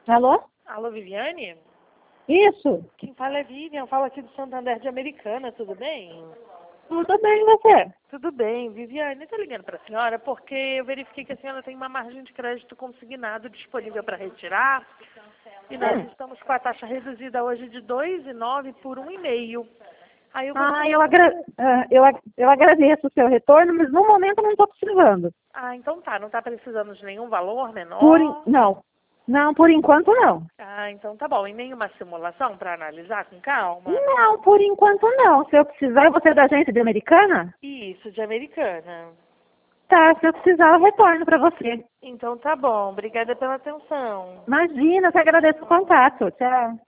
Alô? Alô, Viviane? Isso. Quem fala é Vivian, falo aqui do Santander de Americana, tudo bem? Tudo bem, e você? Tudo bem, Viviane, estou ligando para a senhora porque eu verifiquei que a senhora tem uma margem de crédito consignado disponível para retirar e nós estamos com a taxa reduzida hoje de 2,9 por 1,5. Aí eu gostaria... eu agradeço o seu retorno, mas no momento eu não estou precisando. Ah, então tá, não está precisando de nenhum valor menor? Não, por enquanto não. Ah, então tá bom. E nenhuma simulação para analisar com calma? Não, por enquanto não. Se eu precisar, você é da agência de Americana? Isso, de Americana. Tá, se eu precisar, eu retorno para você. Então tá bom, obrigada pela atenção. Imagina, eu que agradeço o contato. Tchau.